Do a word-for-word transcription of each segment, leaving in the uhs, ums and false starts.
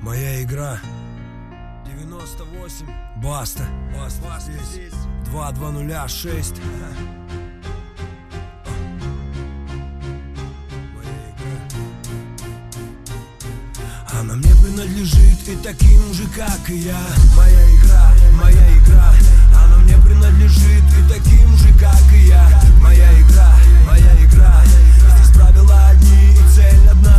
Моя игра. девяносто восемь. Баста. Баста, Баста здесь. два два нуля шесть. Она мне принадлежит и таким же, как и я. Моя игра, моя игра. Она мне принадлежит и таким же, как и я. Моя игра, моя игра. Здесь правила одни и цель одна.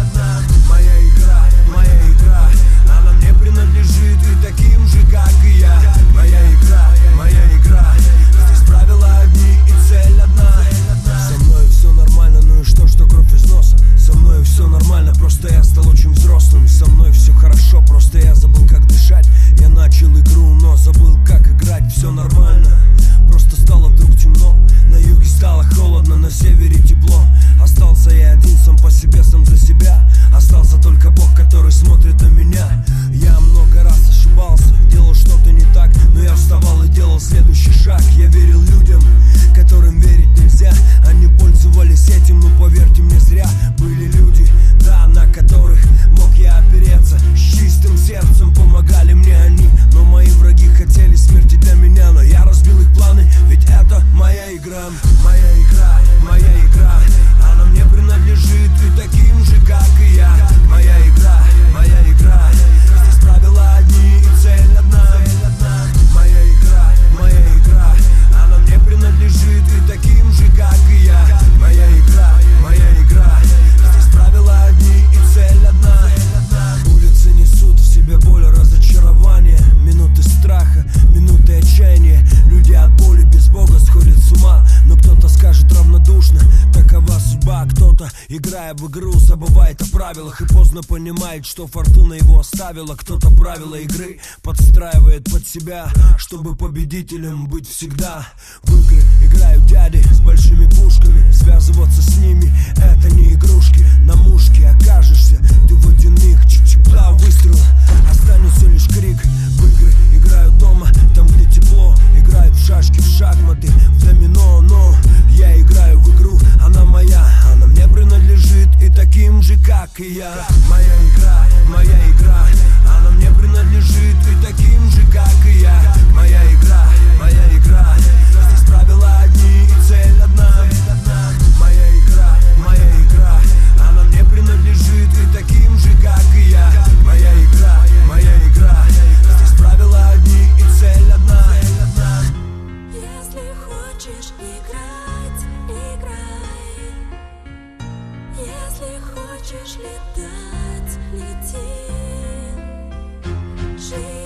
Моя игра, моя игра. Она мне принадлежит и таким же, как и я. Моя игра, моя игра. Здесь правила одни и цель одна. Со мной все нормально, ну и что, что кровь из носа. Со мной все нормально, просто я стал очень взрослым. Со мной все хорошо, просто я забыл, как дышать. Я начал игру, но забыл, как играть. Все нормально, просто стало вдруг темно. На юге стало холодно, на севере тепло. Остался я один, сам по себе, сам за себя. Остался только Бог, который смотрит на меня. Я много раз ошибался, делал что-то не так, но я вставал и делал следующий шаг. Я верил людям, которым верить нельзя. Они пользовались этим, но поверьте мне, зря. Были люди, да, на которых мог я опереться. С чистым сердцем помогали мне они. Но мои враги хотели смерти для меня. Но я разбил их планы, ведь это моя игра. Моя игра, моя игра. Она мне принадлежит и таким же, как и я. Моя игра, моя игра. Здесь правила одни и цель одна. Моя игра, моя игра. Она мне принадлежит и таким же, как и я. Моя игра, моя игра. Здесь правила одни и цель одна. Улицы несут в себе боль, разочарование. Минуты страха, минуты отчаяния. Люди от боли без Бога сходят с ума. Но кто-то скажет равнодушно, такова судьба. Кто-то, играя в игру, забывает о правилах и поздно понимает, что фортуна его оставила. Кто-то правила игры подстраивает под себя, чтобы победителем быть всегда. В игры играют дяди с большими пушками. Связываться с ними — это не игрушки. На мушке окажешься ты в водяных. Чик-чик-пла, выстрел, останется лишь крик. В игры играют дома, там где тепло. Играют в шашки, в шахматы, в домино. Но я играю в игру, она моя. Она мне принадлежит и таким же, как и я. Моя игра, моя игра. Она мне принадлежит и таким же, как и я. Моя игра, моя игра. Здесь правила одни и цель одна. Моя игра, моя игра. Она мне принадлежит и таким же, как и я. Моя игра, моя игра. Здесь правила одни и цель одна. Если хочешь играть, играй. Если хочешь летать, лети. Жизнь